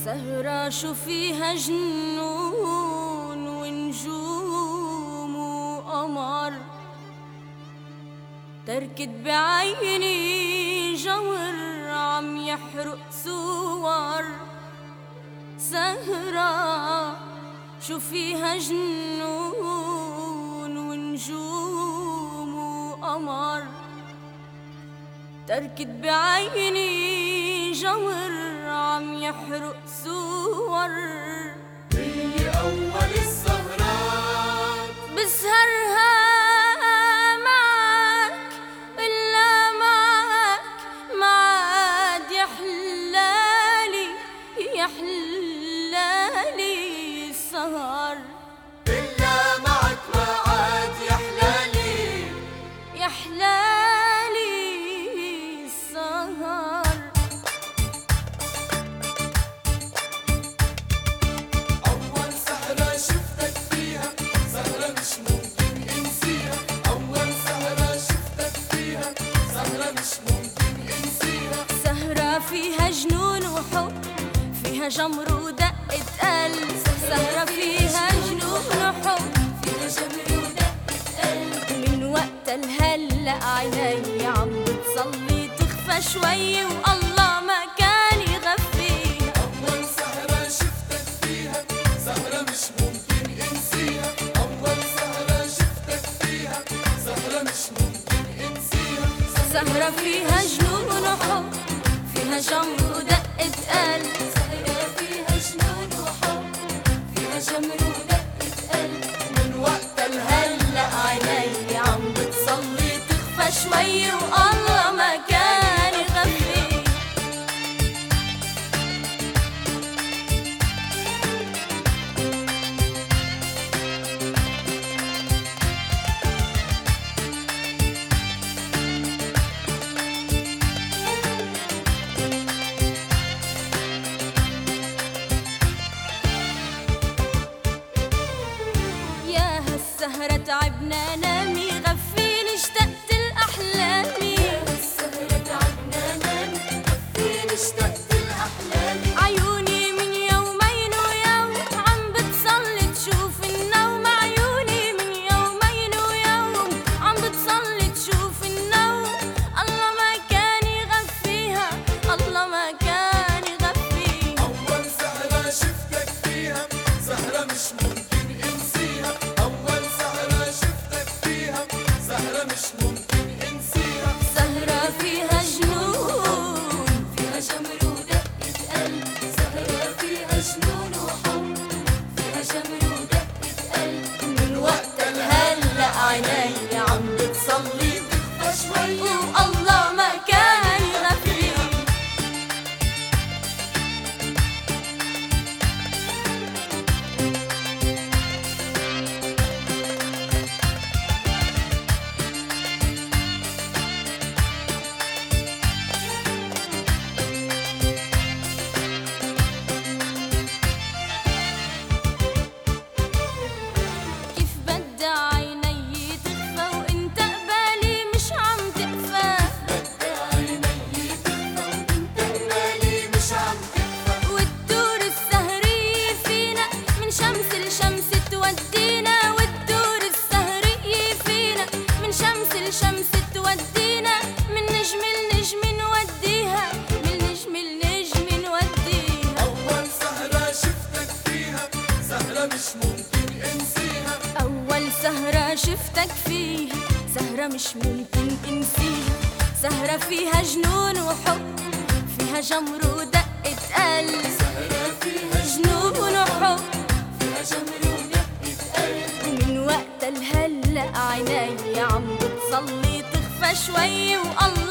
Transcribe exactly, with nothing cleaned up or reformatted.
سهرة شو فيها جنون ونجوم وقمر، تركت بعيني جمر عم يحرق صور. سهرة شو فيها جنون ونجوم وقمر، تركت بعيني جمر عم يحرق صور. هي أول السهرات بسهرها معك إلا معك معاد يحلالي يحلالي السهر. إلا معك ما عاد يحلالي يحلالي السهر. أول سهرة شفتك فيها سهرة مش ممكن انسيها. أول سهرة شفتك فيها سهرة مش ممكن انسيها. سهرة فيها جنون وحب، فيها جمر ودقة قلب. سهرة فيها جنون وحب، فيها جمر ودقة قلب. من وقت الهلأ عيني عم بتصلي تخفى شوي والله ما كان يغفيها. أول سهرة شفتك فيها سهرة مش ممكن انسيها. أول سهرة شفتك فيها سهرة مش ممكن انسيها. سهرة فيها جنون وحب، فيها جمر ودقة قلب. سهرة فيها جنون وحب، فيها جمر ودقة قلب. من وقت هلأ عيني عم بتصلي تخفى شوي والله ما كان يغفيها. يا هالسهرة تعبنا نامي غفيني اشتقت لأحلامي. يا هالسهرة تعبنا نامي غفيني اشتقت لأحلامي. عيوني من يومين ويوم عم بتصلي تشوف النوم. عيوني من يومين ويوم عم بتصلي تشوف النوم. الله ما كان يغفيها، الله ما كان يغفيها. أول سهرة شفتك فيها سهرة مش ممكن انسيها. أول سهرة شفتك فيها سهرة مش ممكن انسيها. سهرة فيها جنون، فيها جمر ودقة قلب. سهرة فيها جنون وحب، فيها جمر ودقة قلب. من وقت الهلأ عيني عم بتصلي تخفى شوي والله ما كان يغفيها. كيف بدي عيني تخفى وانت قبالي مش عم تقفى. بدي عيني تخفى وانت قبالي مش عم تخفى. والدور السهرية فينا من شمس لشمس تودينا. والدور السهرية فينا من شمس لشمس تودينا. من نجم لنجم نوديها، من نجم لنجم نوديها. أول سهرة شفتك فيها سهرة مش ممكن انسيها. أول سهرة شفتك فيها سهرة مش ممكن انسيها. سهرة فيها جنون وحب، فيها جمر ودقة قلب. سهرة فيها جنون وحب، فيها جمر ودقة قلب. ومن وقت الهلأ عيني عم بتصلي تخفى شوي والله